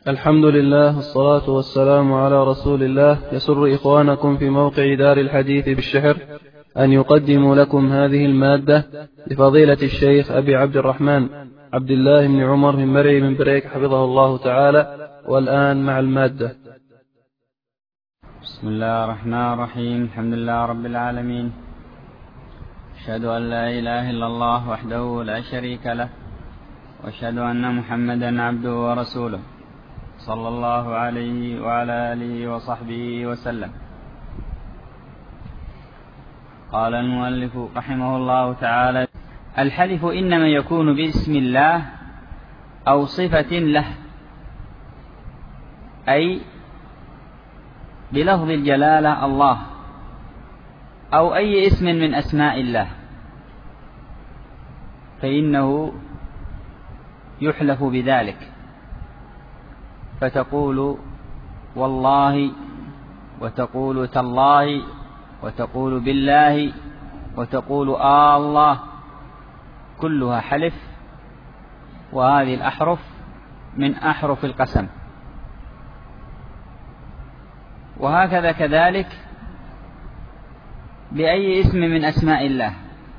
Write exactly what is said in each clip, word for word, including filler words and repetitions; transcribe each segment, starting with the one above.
الحمد لله والصلاة والسلام على رسول الله. يسر إخوانكم في موقع دار الحديث بالشحر أن يقدموا لكم هذه المادة لفضيلة الشيخ أبي عبد الرحمن عبد الله بن عمر من مرعي من بريك حفظه الله تعالى. والآن مع المادة. بسم الله الرحمن الرحيم. الحمد لله رب العالمين، أشهد أن لا إله إلا الله وحده لا شريك له، وأشهد أن محمدا عبده ورسوله صلى الله عليه وعلى آله وصحبه وسلم. قال المؤلف رحمه الله تعالى: الحلف إنما يكون باسم الله أو صفة له، أي بلفظ الجلالة الله، أو أي اسم من أسماء الله، فإنه يحلف بذلك، فتقول والله، وتقول تالله، وتقول بالله، وتقول آه الله، كلها حلف، وهذه الأحرف من أحرف القسم. وهكذا كذلك بأي اسم من أسماء الله،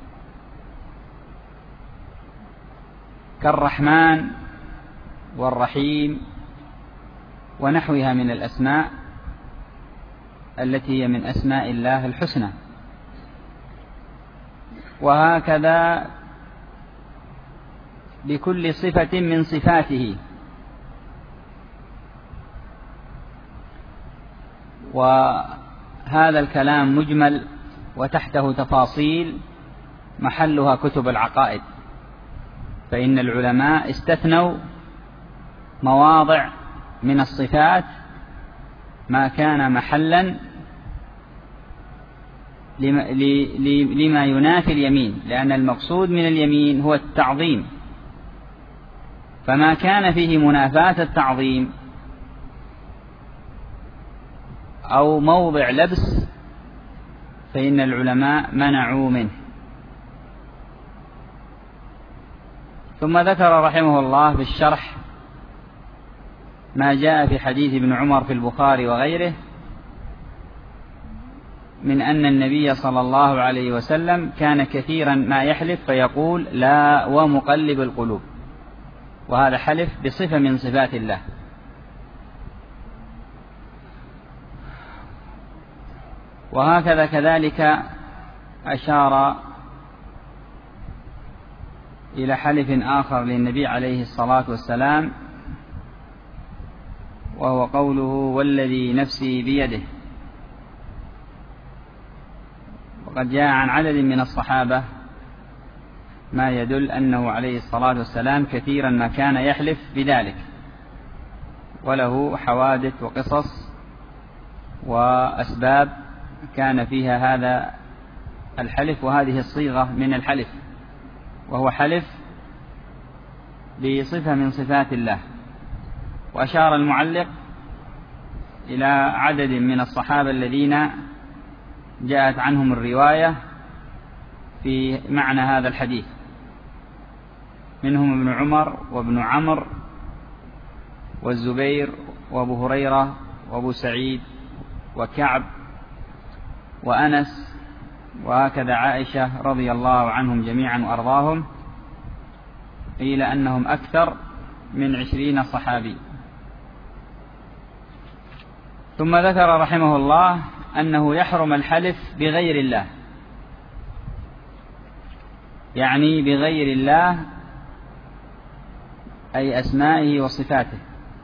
كالرحمن والرحيم ونحوها من الأسماء التي هي من أسماء الله الحسنى. وهكذا بكل صفة من صفاته. وهذا الكلام مجمل وتحته تفاصيل محلها كتب العقائد، فإن العلماء استثنوا مواضع من الصفات ما كان محلا لما ينافي اليمين، لأن المقصود من اليمين هو التعظيم، فما كان فيه منافاة التعظيم أو موضع لبس فإن العلماء منعوا منه. ثم ذكر رحمه الله في الشرح ما جاء في حديث ابن عمر في البخاري وغيره من أن النبي صلى الله عليه وسلم كان كثيرا ما يحلف فيقول لا ومقلب القلوب، وهذا حلف بصفة من صفات الله. وهكذا كذلك أشار إلى حلف آخر للنبي عليه الصلاة والسلام، وهو قوله والذي نفسي بيده. وقد جاء عن عدد من الصحابة ما يدل أنه عليه الصلاة والسلام كثيرا ما كان يحلف بذلك، وله حوادث وقصص وأسباب كان فيها هذا الحلف وهذه الصيغة من الحلف، وهو حلف بصفة من صفات الله. وأشار المعلق إلى عدد من الصحابة الذين جاءت عنهم الرواية في معنى هذا الحديث، منهم ابن عمر وابن عمرو والزبير وابو هريرة وابو سعيد وكعب وأنس، وهكذا عائشة رضي الله عنهم جميعا وأرضاهم، قيل أنهم أكثر من عشرين صحابي. ثم ذكر رحمه الله أنه يحرم الحلف بغير الله، يعني بغير الله أي أسمائه وصفاته.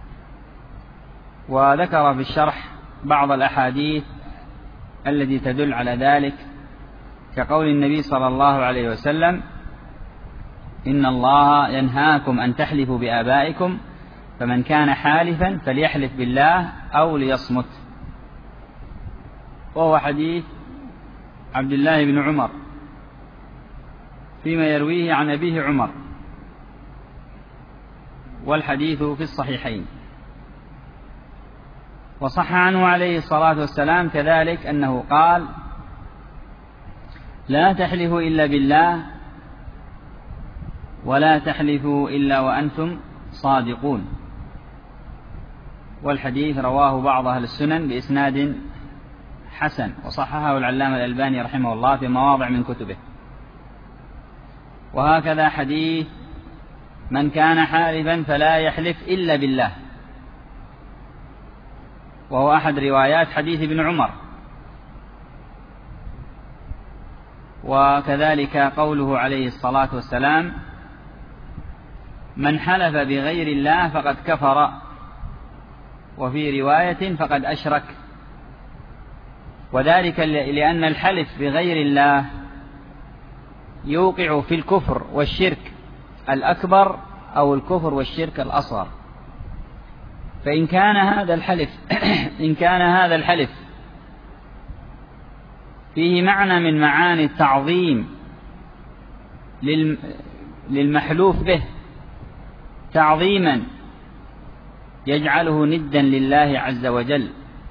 وذكر في الشرح بعض الأحاديث التي تدل على ذلك، كقول النبي صلى الله عليه وسلم إن الله ينهاكم أن تحلفوا بآبائكم، فمن كان حالفا فليحلف بالله أو ليصمت. وهو حديث عبد الله بن عمر فيما يرويه عن أبيه عمر، والحديث في الصحيحين. وصح عنه عليه الصلاة والسلام كذلك أنه قال لا تحلفوا إلا بالله ولا تحلفوا إلا وأنتم صادقون. والحديث رواه بعض أهل السنن بإسناد حسن، وصححه العلامة الألباني رحمه الله في مواضع من كتبه. وهكذا حديث من كان حالفا فلا يحلف إلا بالله، وهو أحد روايات حديث ابن عمر. وكذلك قوله عليه الصلاة والسلام من حلف بغير الله فقد كفر، وفي رواية فقد أشرك. وذلك لأن الحلف بغير الله يوقع في الكفر والشرك الأكبر أو الكفر والشرك الأصغر. فإن كان هذا الحلف إن كان هذا الحلف فيه معنى من معاني التعظيم للمحلوف به، تعظيما يجعله ندا لله عز وجل،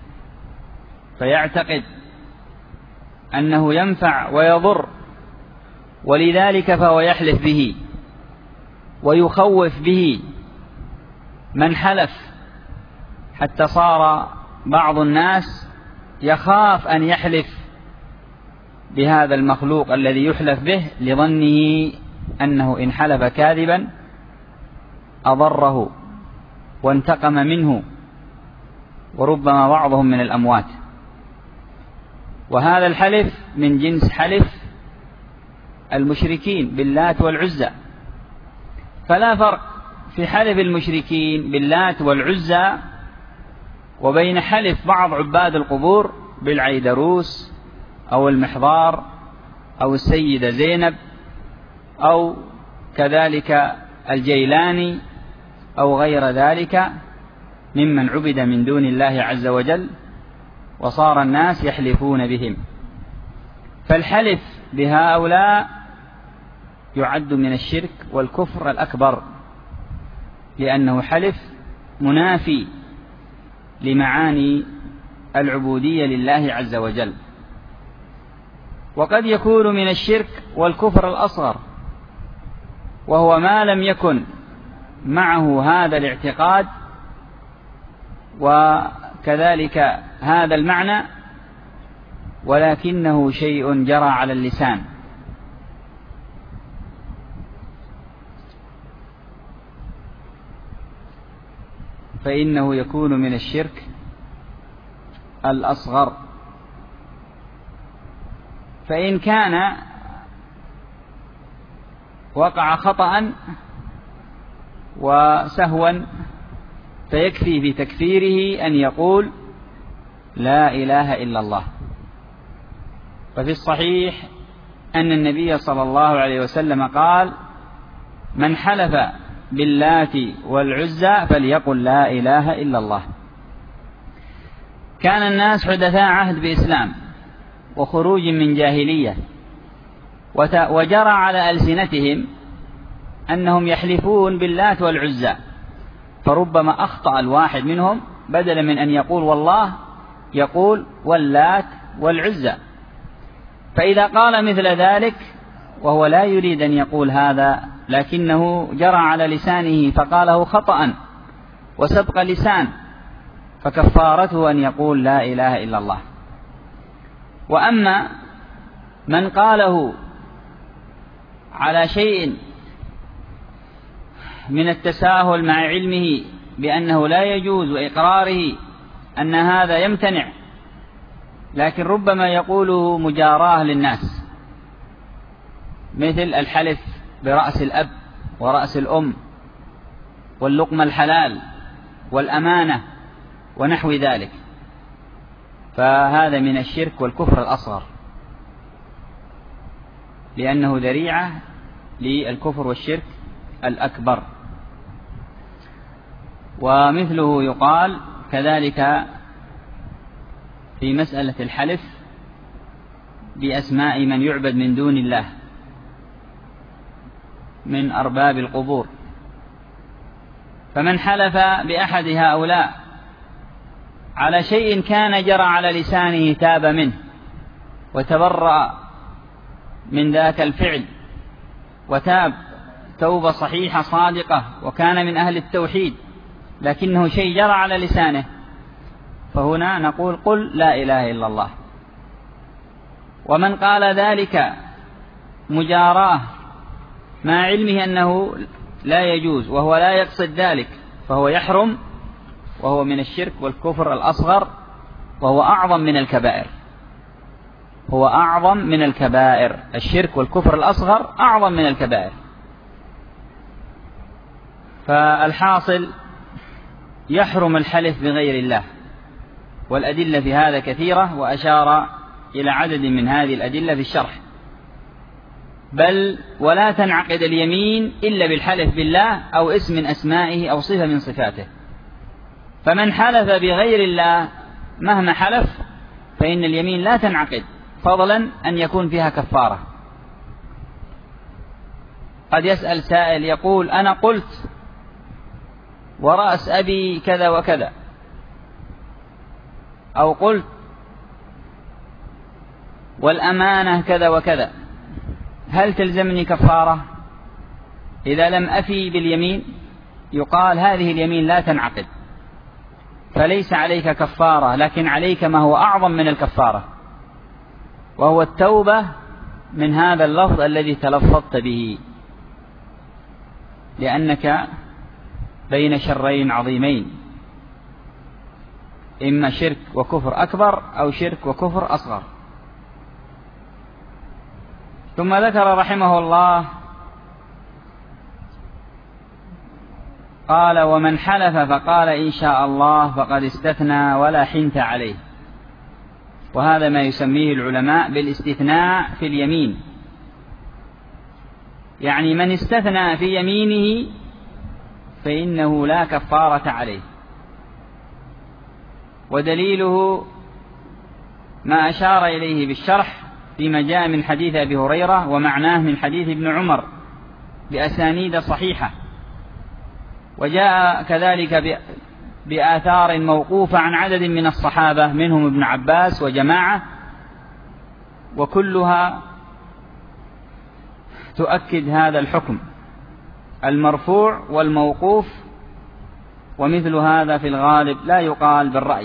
فيعتقد أنه ينفع ويضر، ولذلك فهو يحلف به ويخوف به من حلف، حتى صار بعض الناس يخاف أن يحلف بهذا المخلوق الذي يحلف به، لظنه أنه إن حلف كاذبا أضره وانتقم منه، وربما بعضهم من الأموات. وهذا الحلف من جنس حلف المشركين باللات والعزى، فلا فرق في حلف المشركين باللات والعزى وبين حلف بعض عباد القبور بالعيدروس أو المحضار أو السيدة زينب أو كذلك الجيلاني أو غير ذلك ممن عبد من دون الله عز وجل وصار الناس يحلفون بهم. فالحلف بهؤلاء يعد من الشرك والكفر الأكبر، لأنه حلف منافي لمعاني العبودية لله عز وجل. وقد يكون من الشرك والكفر الأصغر، وهو ما لم يكن معه هذا الاعتقاد وكذلك هذا المعنى، ولكنه شيء جرى على اللسان. فإنه يكون من الشرك الأصغر. فإن كان وقع خطأ وسهوا فيكفي بتكفيره أن يقول لا إله إلا الله. ففي الصحيح أن النبي صلى الله عليه وسلم قال من حلف باللات والعزى فليقل لا إله إلا الله. كان الناس حدثاء عهد بإسلام وخروج من جاهلية، وجرى على ألسنتهم أنهم يحلفون باللات والعزى، فربما أخطأ الواحد منهم بدلا من أن يقول والله يقول واللات والعزى. فإذا قال مثل ذلك وهو لا يريد أن يقول هذا، لكنه جرى على لسانه فقاله خطأ وسبق لسان، فكفارته أن يقول لا إله إلا الله. وأما من قاله على شيء من التساهل مع علمه بأنه لا يجوز وإقراره أن هذا يمتنع، لكن ربما يقوله مجاراه للناس، مثل الحلف برأس الأب ورأس الأم واللقمة الحلال والأمانة ونحو ذلك، فهذا من الشرك والكفر الأصغر، لأنه ذريعة للكفر والشرك الأكبر. ومثله يقال كذلك في مسألة الحلف بأسماء من يعبد من دون الله من أرباب القبور. فمن حلف بأحد هؤلاء على شيء كان جرى على لسانه تاب منه وتبرأ من ذاك الفعل وتاب توبة صحيحة صادقة وكان من أهل التوحيد، لكنه شيء جرى على لسانه، فهنا نقول قل لا إله إلا الله. ومن قال ذلك مجاراة مع علمه أنه لا يجوز وهو لا يقصد ذلك فهو يحرم، وهو من الشرك والكفر الأصغر، وهو أعظم من الكبائر. هو أعظم من الكبائر، الشرك والكفر الأصغر أعظم من الكبائر. فالحاصل يحرم الحلف بغير الله، والأدلة في هذا كثيرة، وأشار إلى عدد من هذه الأدلة في الشرح. بل ولا تنعقد اليمين إلا بالحلف بالله أو اسم من أسمائه أو صفة من صفاته. فمن حلف بغير الله مهما حلف فإن اليمين لا تنعقد، فضلا أن يكون فيها كفارة. قد يسأل سائل يقول أنا قلت ورأس أبي كذا وكذا، أو قلت والأمانة كذا وكذا، هل تلزمني كفارة؟ إذا لم أفي باليمين يقال هذه اليمين لا تنعقد، فليس عليك كفارة، لكن عليك ما هو أعظم من الكفارة، وهو التوبة من هذا اللفظ الذي تلفظت به، لأنك بين شرين عظيمين، إما شرك وكفر أكبر أو شرك وكفر أصغر. ثم ذكر رحمه الله قال ومن حلف فقال إن شاء الله فقد استثنى ولا حنث عليه. وهذا ما يسميه العلماء بالاستثناء في اليمين، يعني من استثنى في يمينه فإنه لا كفارة عليه. ودليله ما أشار إليه بالشرح فيما جاء من حديث أبي هريرة ومعناه من حديث ابن عمر بأسانيد صحيحة، وجاء كذلك بآثار موقوفة عن عدد من الصحابة منهم ابن عباس وجماعة، وكلها تؤكد هذا الحكم المرفوع والموقوف. ومثل هذا في الغالب لا يقال بالرأي،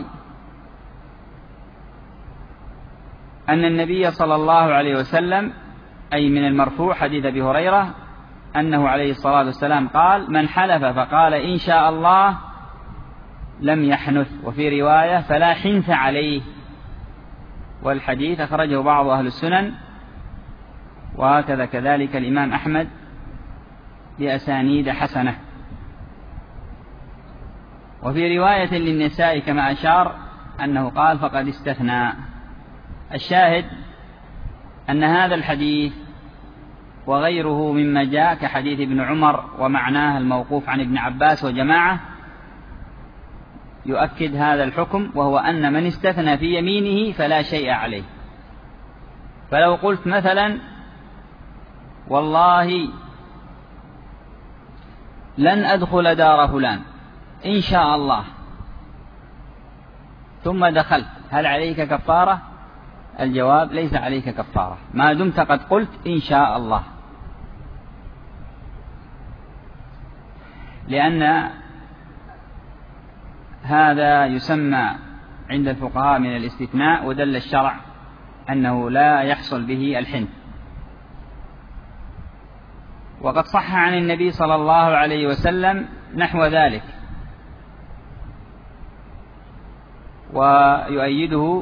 أن النبي صلى الله عليه وسلم أي من المرفوع حديث أبي هريرة أنه عليه الصلاة والسلام قال من حلف فقال إن شاء الله لم يحنث، وفي رواية فلا حنث عليه. والحديث أخرجه بعض أهل السنن، وهكذا كذلك الإمام أحمد بأسانيد حسنة. وفي رواية للنساء كما أشار أنه قال فقد استثنى. الشاهد أن هذا الحديث وغيره مما جاء كحديث ابن عمر ومعناه الموقوف عن ابن عباس وجماعة يؤكد هذا الحكم، وهو أن من استثنى في يمينه فلا شيء عليه. فلو قلت مثلا والله لن أدخل دار فلان إن شاء الله، ثم دخلت، هل عليك كفارة؟ الجواب ليس عليك كفارة ما دمت قد قلت إن شاء الله، لأن هذا يسمى عند الفقهاء من الاستثناء، ودل الشرع أنه لا يحصل به الحنث. وقد صح عن النبي صلى الله عليه وسلم نحو ذلك، ويؤيده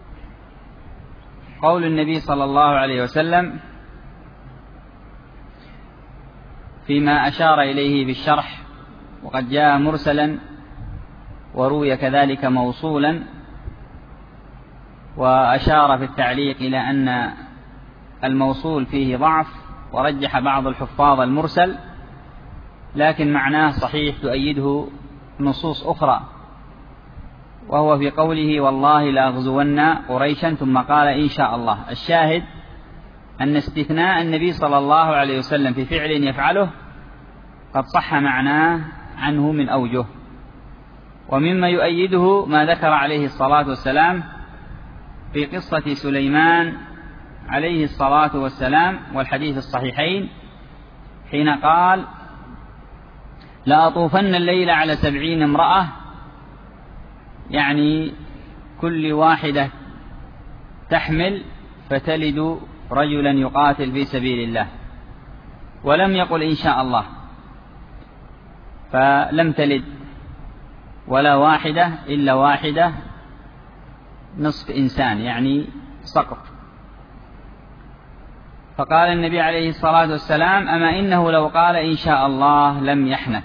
قول النبي صلى الله عليه وسلم فيما أشار إليه بالشرح، وقد جاء مرسلا وروي كذلك موصولا، وأشار في التعليق إلى أن الموصول فيه ضعف، ورجح بعض الحفاظ المرسل، لكن معناه صحيح تؤيده نصوص أخرى، وهو في قوله والله لأغزون قريشا ثم قال إن شاء الله. الشاهد أن استثناء النبي صلى الله عليه وسلم في فعل يفعله قد صح معناه عنه من أوجه. ومما يؤيده ما ذكر عليه الصلاة والسلام في قصة سليمان عليه الصلاة والسلام والحديث الصحيحين، حين قال لأطوفن الليل على سبعين امرأة، يعني كل واحدة تحمل فتلد رجلا يقاتل في سبيل الله، ولم يقل إن شاء الله، فلم تلد ولا واحدة إلا واحدة نصف إنسان، يعني سقط. فقال النبي عليه الصلاة والسلام: أما إنه لو قال إن شاء الله لم يحنث،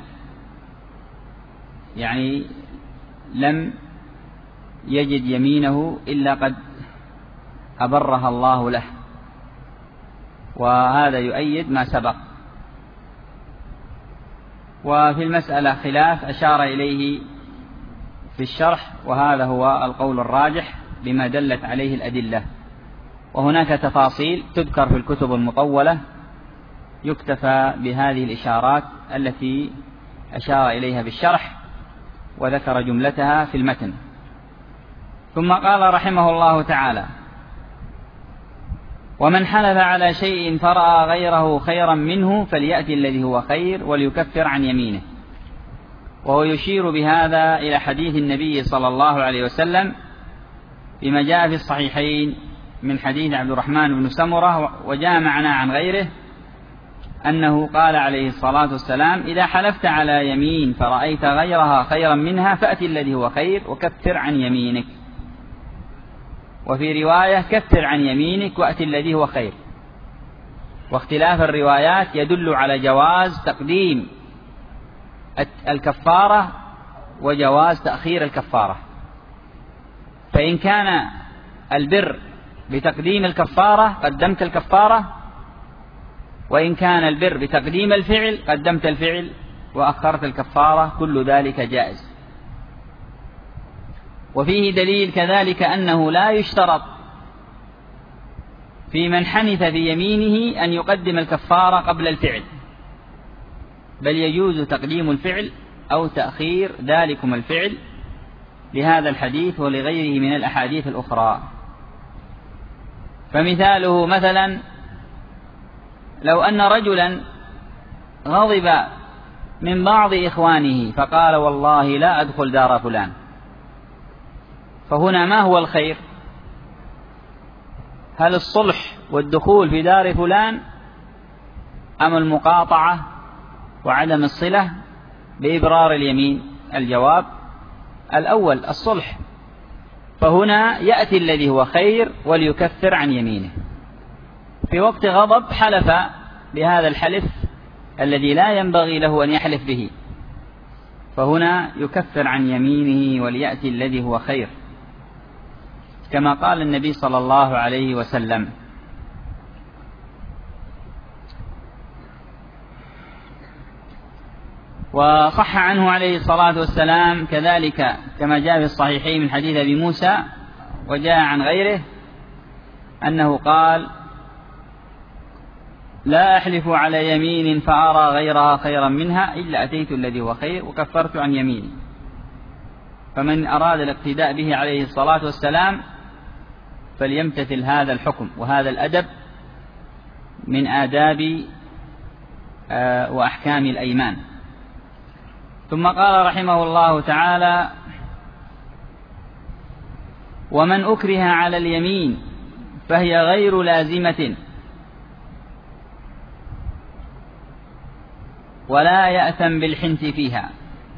يعني لم يجد يمينه إلا قد أبرها الله له، وهذا يؤيد ما سبق. وفي المسألة خلاف أشار إليه في الشرح، وهذا هو القول الراجح بما دلت عليه الأدلة. وهناك تفاصيل تذكر في الكتب المطولة، يكتفى بهذه الإشارات التي أشار إليها بالشرح وذكر جملتها في المتن. ثم قال رحمه الله تعالى: ومن حلف على شيء فرأى غيره خيرا منه فليأتي الذي هو خير وليكفر عن يمينه. وهو يشير بهذا إلى حديث النبي صلى الله عليه وسلم بما جاء في الصحيحين من حديث عبد الرحمن بن سمرة، وجاء معنا عن غيره أنه قال عليه الصلاة والسلام: إذا حلفت على يمين فرأيت غيرها خيرا منها فأتي الذي هو خير وكفر عن يمينك. وفي رواية: كفر عن يمينك وأتي الذي هو خير. واختلاف الروايات يدل على جواز تقديم الكفارة وجواز تأخير الكفارة. فإن كان البر بتقديم الكفارة قدمت الكفارة، وإن كان البر بتقديم الفعل قدمت الفعل وأخرت الكفارة، كل ذلك جائز. وفيه دليل كذلك أنه لا يشترط في من حنث في يمينه أن يقدم الكفارة قبل الفعل، بل يجوز تقديم الفعل أو تأخير ذلكم الفعل، لهذا الحديث ولغيره من الأحاديث الأخرى. فمثاله مثلا لو أن رجلا غضب من بعض إخوانه فقال: والله لا أدخل دار فلان، فهنا ما هو الخير؟ هل الصلح والدخول في دار فلان أم المقاطعة وعدم الصلة بإبرار اليمين؟ الجواب الأول، الصلح. فهنا يأتي الذي هو خير وليكفر عن يمينه. في وقت غضب حلف بهذا الحلف الذي لا ينبغي له أن يحلف به، فهنا يكفر عن يمينه وليأتي الذي هو خير، كما قال النبي صلى الله عليه وسلم. وصح عنه عليه الصلاة والسلام كذلك كما جاء في الصحيحين من حديث أبي موسى، وجاء عن غيره أنه قال: لا أحلف على يمين فأرى غيرها خيرا منها إلا أتيت الذي هو خير وكفرت عن يميني. فمن أراد الاقتداء به عليه الصلاة والسلام فليمتثل هذا الحكم وهذا الأدب من آداب وأحكام الأيمان. ثم قال رحمه الله تعالى: ومن أكره على اليمين فهي غير لازمة ولا يأثم بالحنث فيها.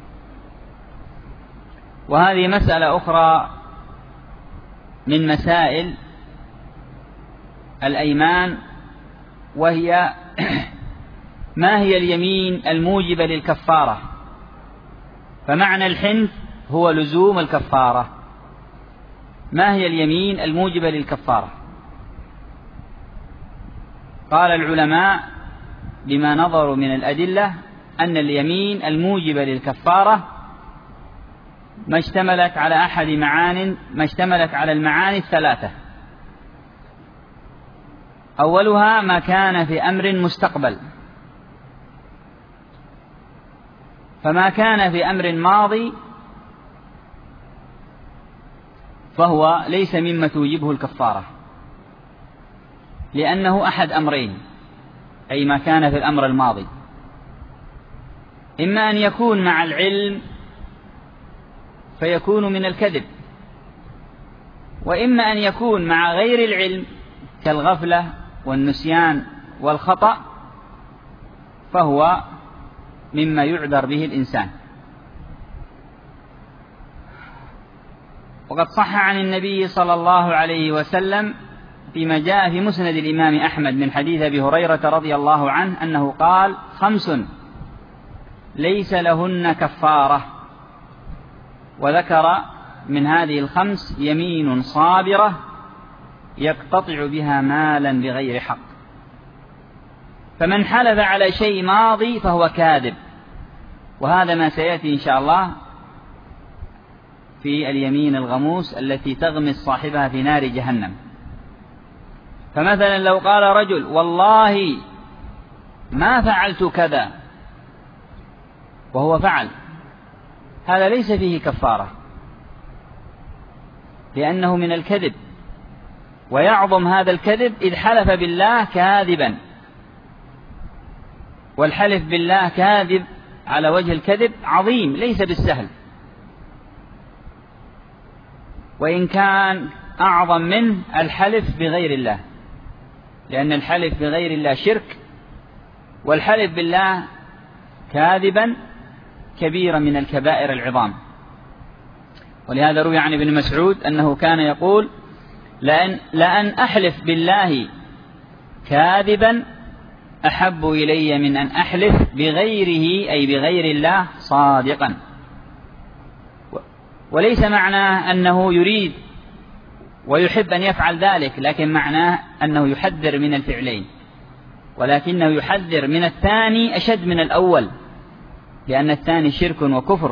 وهذه مسألة أخرى من مسائل الأيمان، وهي ما هي اليمين الموجبة للكفارة؟ فمعنى الحنث هو لزوم الكفارة. ما هي اليمين الموجبة للكفارة؟ قال العلماء بما نظروا من الأدلة أن اليمين الموجبة للكفارة ما اشتملت على أحد معان ما اشتملت على المعاني الثلاثة. أولها ما كان في أمر مستقبل، فما كان في أمر ماضي فهو ليس مما توجبه الكفارة، لأنه أحد أمرين، أي ما كان في الأمر الماضي. إما أن يكون مع العلم فيكون من الكذب، وإما أن يكون مع غير العلم كالغفلة والنسيان والخطأ، فهو مما يعذر به الإنسان. وقد صح عن النبي صلى الله عليه وسلم فيما جاء في مسند الإمام أحمد من حديث أبي هريرة رضي الله عنه أنه قال: خمس ليس لهن كفارة، وذكر من هذه الخمس: يمين صابرة يقتطع بها مالا بغير حق. فمن حلف على شيء ماضي فهو كاذب، وهذا ما سيأتي إن شاء الله في اليمين الغموس التي تغمس صاحبها في نار جهنم. فمثلا لو قال رجل: والله ما فعلت كذا، وهو فعل، هذا ليس فيه كفارة، لأنه من الكذب، ويعظم هذا الكذب إذ حلف بالله كاذبا، والحلف بالله كاذب على وجه الكذب عظيم ليس بالسهل، وإن كان أعظم منه الحلف بغير الله، لأن الحلف بغير الله شرك، والحلف بالله كاذبا كبيرة من الكبائر العظام. ولهذا روي عن ابن مسعود أنه كان يقول: لأن, لأن أحلف بالله كاذبا أحب إلي من أن أحلف بغيره، أي بغير الله، صادقا. وليس معناه أنه يريد ويحب أن يفعل ذلك، لكن معناه أنه يحذر من الفعلين، ولكنه يحذر من الثاني أشد من الأول، لأن الثاني شرك وكفر،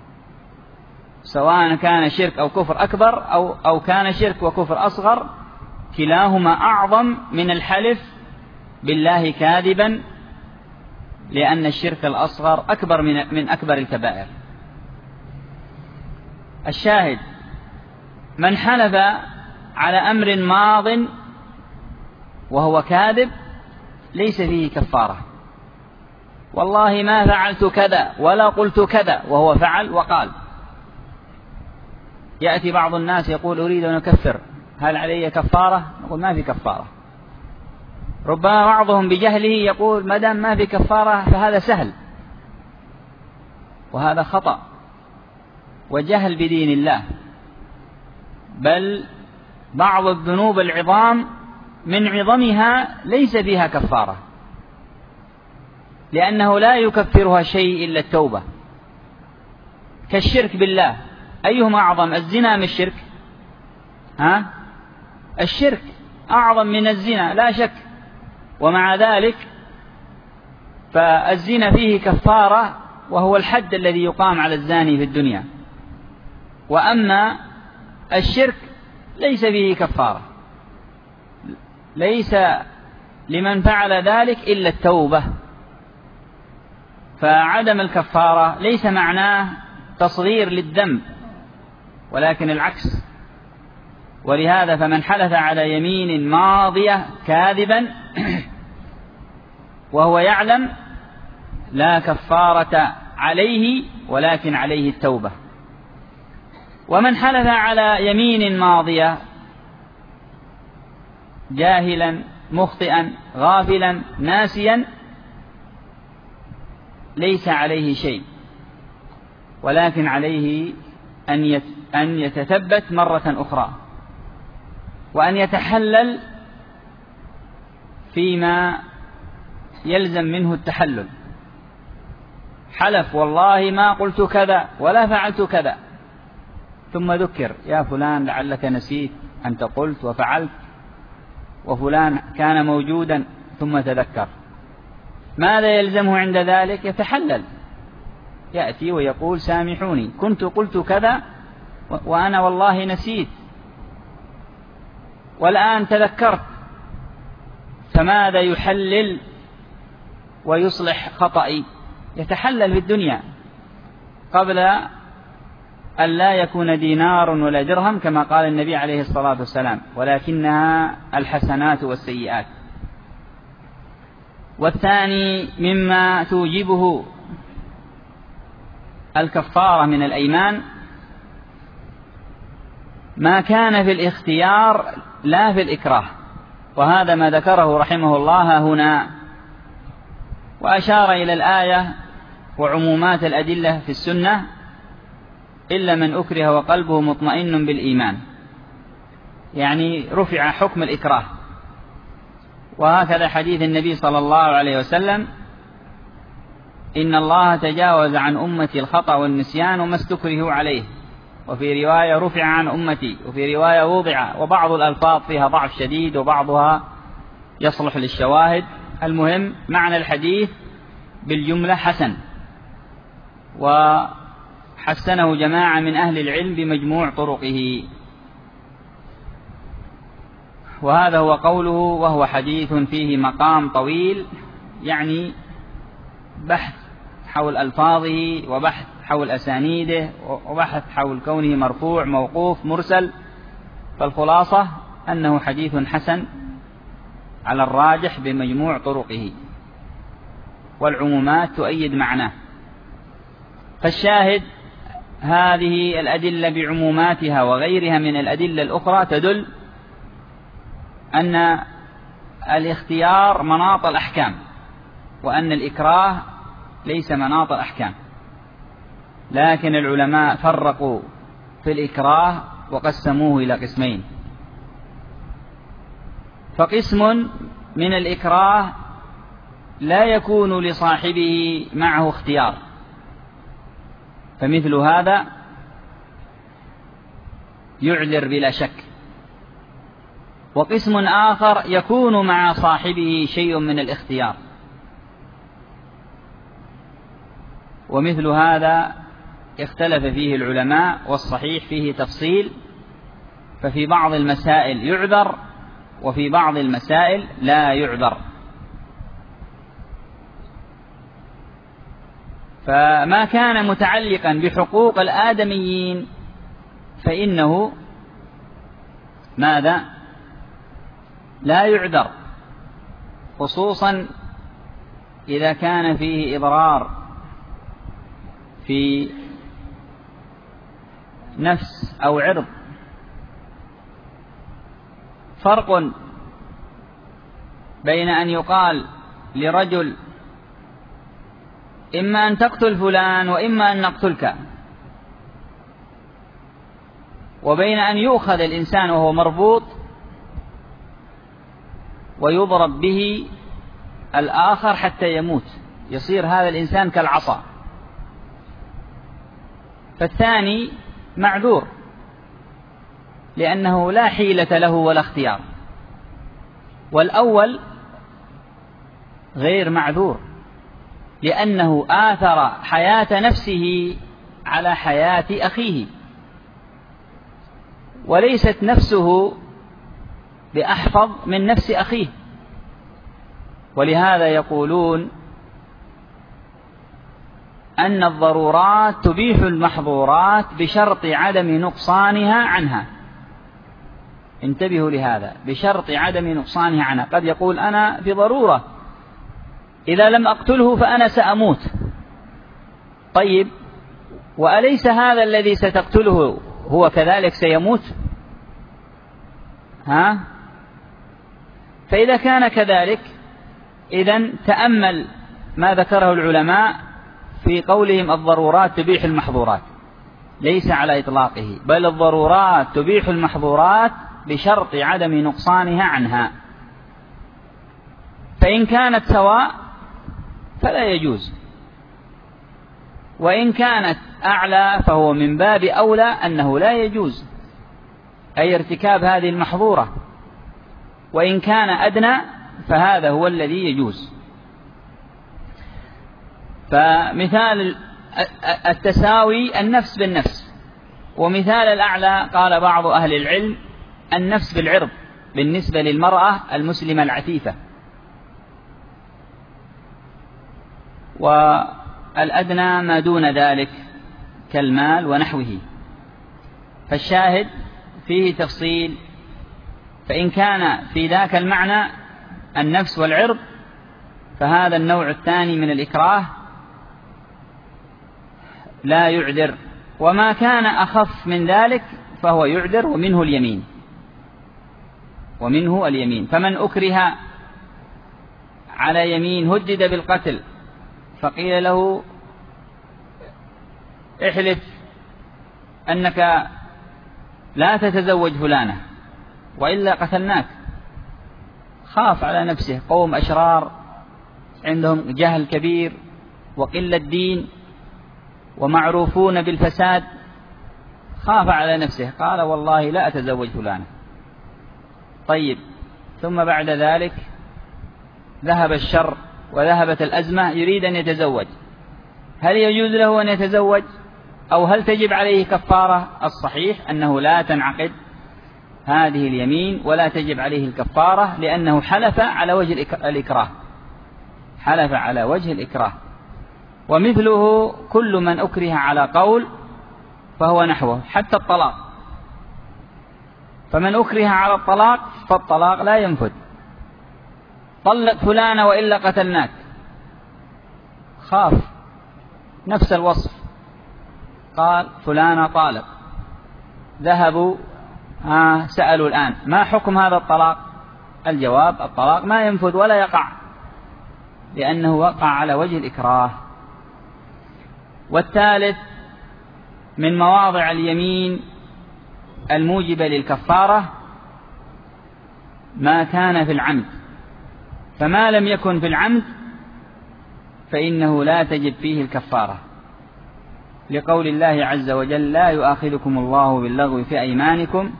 سواء كان شرك أو كفر أكبر أو, أو كان شرك وكفر أصغر، كلاهما أعظم من الحلف بالله كاذبا، لأن الشرك الأصغر أكبر من, من أكبر الكبائر. الشاهد: من حلف على أمر ماض وهو كاذب ليس فيه كفارة. والله ما فعلت كذا ولا قلت كذا، وهو فعل وقال. يأتي بعض الناس يقول: أريد أن أكفر، هل علي كفارة؟ نقول: ما في كفارة. ربما بعضهم بجهله يقول: ما دام ما في كفارة فهذا سهل، وهذا خطأ وجهل بدين الله. بل بعض الذنوب العظام من عظمها ليس فيها كفارة، لأنه لا يكفرها شيء إلا التوبة، كالشرك بالله. أيهما أعظم، الزنا أم الشرك؟ ها؟ الشرك أعظم من الزنا لا شك، ومع ذلك فالزنا فيه كفارة، وهو الحد الذي يقام على الزاني في الدنيا. وأما الشرك ليس فيه كفارة، ليس لمن فعل ذلك إلا التوبة. فعدم الكفارة ليس معناه تصغير للذنب، ولكن العكس. ولهذا فمن حلف على يمين ماضية كاذبا وهو يعلم لا كفارة عليه، ولكن عليه التوبة. ومن حلف على يمين ماضية جاهلا مخطئا غافلا ناسيا ليس عليه شيء، ولكن عليه أن يتثبت مرة أخرى، وأن يتحلل فيما يلزم منه التحلل. حلف: والله ما قلت كذا ولا فعلت كذا، ثم ذكر: يا فلان لعلك نسيت، أنت قلت وفعلت، وفلان كان موجودا، ثم تذكر. ماذا يلزمه عند ذلك؟ يتحلل، يأتي ويقول: سامحوني، كنت قلت كذا وأنا والله نسيت، والآن تذكرت. فماذا يحلل ويصلح خطئي؟ يتحلل في الدنيا قبل أن لا يكون دينار ولا درهم، كما قال النبي عليه الصلاة والسلام: ولكنها الحسنات والسيئات. والثاني مما توجبه الكفارة من الأيمان ما كان في الاختيار لا في الإكراه، وهذا ما ذكره رحمه الله هنا، وأشار إلى الآية وعمومات الأدلة في السنة: إلا من أكره وقلبه مطمئن بالإيمان، يعني رفع حكم الإكراه. وهكذا حديث النبي صلى الله عليه وسلم: إن الله تجاوز عن أمتي الخطأ والنسيان وما استكرهوا عليه، وفي رواية رفع عن أمتي، وفي رواية وضع، وبعض الألفاظ فيها ضعف شديد وبعضها يصلح للشواهد. المهم معنى الحديث بالجملة حسن، وحسنه جماعة من أهل العلم بمجموع طرقه. وهذا هو قوله: وهو حديث فيه مقام طويل، يعني بحث حول ألفاظه، وبحث حول أسانيده، وبحث حول كونه مرفوع موقوف مرسل. فالخلاصة أنه حديث حسن على الراجح بمجموع طرقه، والعمومات تؤيد معناه. فالشاهد: هذه الأدلة بعموماتها وغيرها من الأدلة الأخرى تدل أن الاختيار مناط الأحكام، وأن الإكراه ليس مناط الأحكام. لكن العلماء فرقوا في الإكراه وقسموه إلى قسمين. فقسم من الإكراه لا يكون لصاحبه معه اختيار، فمثل هذا يعذر بلا شك. وقسم آخر يكون مع صاحبه شيء من الاختيار، ومثل هذا اختلف فيه العلماء، والصحيح فيه تفصيل، ففي بعض المسائل يعذر وفي بعض المسائل لا يعذر. فما كان متعلقا بحقوق الآدميين فإنه ماذا؟ لا يعذر، خصوصا إذا كان فيه إضرار في نفس أو عرض. فرق بين أن يقال لرجل: إما أن تقتل فلان وإما أن نقتلك، وبين أن يؤخذ الإنسان وهو مربوط ويضرب به الآخر حتى يموت، يصير هذا الإنسان كالعصا. فالثاني معذور لأنه لا حيلة له ولا اختيار، والأول غير معذور لأنه آثر حياة نفسه على حياة أخيه، وليست نفسه بأحفظ من نفس أخيه. ولهذا يقولون أن الضرورات تبيح المحظورات بشرط عدم نقصانها عنها. انتبهوا لهذا، بشرط عدم نقصانها عنها. قد يقول: أنا في ضرورة، إذا لم أقتله فأنا سأموت. طيب، وأليس هذا الذي ستقتله هو كذلك سيموت؟ ها؟ فإذا كان كذلك، إذن تأمل ما ذكره العلماء في قولهم: الضرورات تبيح المحظورات، ليس على إطلاقه، بل الضرورات تبيح المحظورات بشرط عدم نقصانها عنها. فإن كانت سواء فلا يجوز، وإن كانت أعلى فهو من باب أولى أنه لا يجوز، أي ارتكاب هذه المحظورة. وإن كان أدنى فهذا هو الذي يجوز. فمثال التساوي النفس بالنفس، ومثال الأعلى قال بعض أهل العلم النفس بالعرض بالنسبة للمرأة المسلمة العفيفة، والأدنى ما دون ذلك كالمال ونحوه. فالشاهد فيه تفصيل. فإن كان في ذاك المعنى النفس والعرض فهذا النوع الثاني من الإكراه لا يعذر، وما كان أخف من ذلك فهو يعذر، ومنه اليمين ومنه اليمين فمن أكره على يمين هدد بالقتل، فقيل له احلف أنك لا تتزوج فلانة وإلا قتلناك، خاف على نفسه، قوم أشرار عندهم جهل كبير وقلة دين ومعروفون بالفساد، خاف على نفسه قال والله لا أتزوج فلانة. طيب، ثم بعد ذلك ذهب الشر وذهبت الأزمة، يريد أن يتزوج، هل يجوز له أن يتزوج أو هل تجب عليه كفارة؟ الصحيح أنه لا تنعقد هذه اليمين ولا تجب عليه الكفارة، لأنه حلف على وجه الإكراه حلف على وجه الإكراه. ومثله كل من أكره على قول فهو نحوه، حتى الطلاق، فمن أكره على الطلاق فالطلاق لا ينفذ، طلق فلانة وإلا قتلناك، خاف نفس الوصف، قال فلانة طالق، ذهبوا آه سألوا الآن ما حكم هذا الطلاق؟ الجواب الطلاق ما ينفذ ولا يقع، لأنه وقع على وجه الإكراه. والثالث من مواضع اليمين الموجبة للكفارة ما كان في العمد، فما لم يكن في العمد فإنه لا تجب فيه الكفارة، لقول الله عز وجل لا يؤاخذكم الله باللغو في أيمانكم.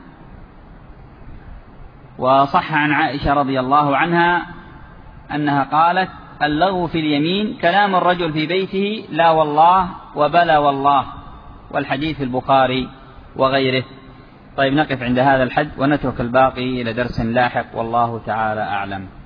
وصح عن عائشة رضي الله عنها أنها قالت اللغو في اليمين كلام الرجل في بيته لا والله وبلا والله، والحديث في البخاري وغيره. طيب، نقف عند هذا الحد ونترك الباقي إلى درس لاحق، والله تعالى أعلم.